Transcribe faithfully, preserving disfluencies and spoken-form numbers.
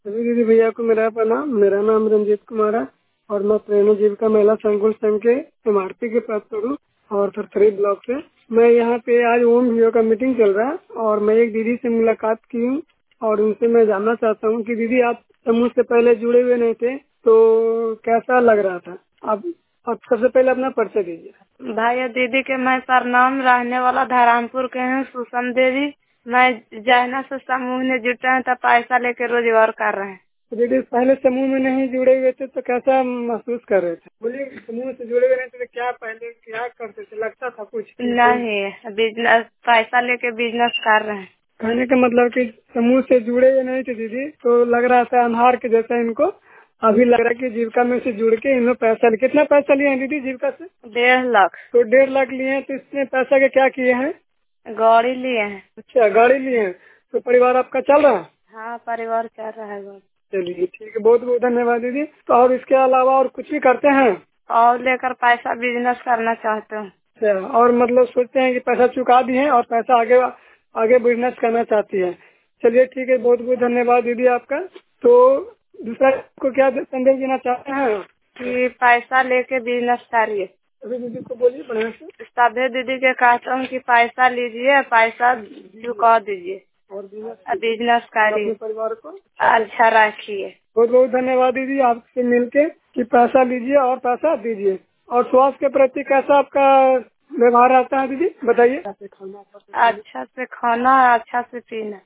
सभी दीदी भैया को मेरा प्रणाम। मेरा नाम रंजीत कुमार है और मैं प्रेरणा जीविका महिला संकुल संघ के एमआरपी के प्राप्त हूँ और थरथरी ब्लॉक से। मैं यहाँ पे आज ओम वीओ का मीटिंग चल रहा है और मैं एक दीदी से मुलाकात की हूँ और उनसे मैं जानना चाहता हूँ कि दीदी आप समूह से पहले जुड़े हुए नहीं थे तो कैसा लग रहा था। आप, आप सबसे पहले अपना परिचय दीजिए। भाई दीदी के मैं प्रणाम। रहने वाला धरामपुर के हैं सुषम देवी। मैं जैना से समूह में जुटे हैं तो पैसा लेके रोजगार कर रहे हैं। दीदी पहले समूह में नहीं जुड़े हुए थे तो कैसा महसूस कर रहे थे? बोलिए समूह से जुड़े हुए नहीं थे तो क्या पहले क्या करते थे, लगता था कुछ? नहीं, बिजनेस पैसा लेके बिजनेस कर रहे हैं। कहने का मतलब कि समूह से जुड़े हुए नहीं थे दीदी तो लग रहा था अंधार के जैसा इनको। अभी लग रहा है कि जीविका में से जुड़ के इन्होंने पैसा लिया। कितना पैसा लिए हैं दीदी जीविका से? डेढ़ लाख। तो डेढ़ लाख लिए हैं तो इसमें पैसा के क्या किए हैं? गाड़ी लिए हैं। अच्छा गाड़ी लिए हैं। तो परिवार आपका चल रहा है? हाँ, परिवार चल रहा है। चलिए ठीक है, बहुत बहुत धन्यवाद दीदी। तो और इसके अलावा और कुछ भी करते हैं? और लेकर पैसा बिजनेस करना चाहते हूँ। अच्छा, और मतलब सोचते हैं कि पैसा चुका दिए हैं और पैसा आगे आगे बिजनेस करना चाहती है। चलिए ठीक है, बहुत बहुत धन्यवाद दीदी आपका। तो दूसरा को क्या संदेश देना चाहते हैं कि पैसा लेके बिजनेस करिए। अभी दीदी को बोलिए बढ़िया से। सभी दीदी के कहता हूँ कि पैसा लीजिए, पैसा चुका दीजिए और और बिजनेस अपने करिए, परिवार को अच्छा रखिए। बहुत बहुत धन्यवाद दीदी आपसे मिलके कि पैसा लीजिए और पैसा दीजिए। और स्वास्थ्य के प्रति कैसा आपका व्यवहार रहता है दीदी बताइए? अच्छा से खाना, अच्छा से पीना।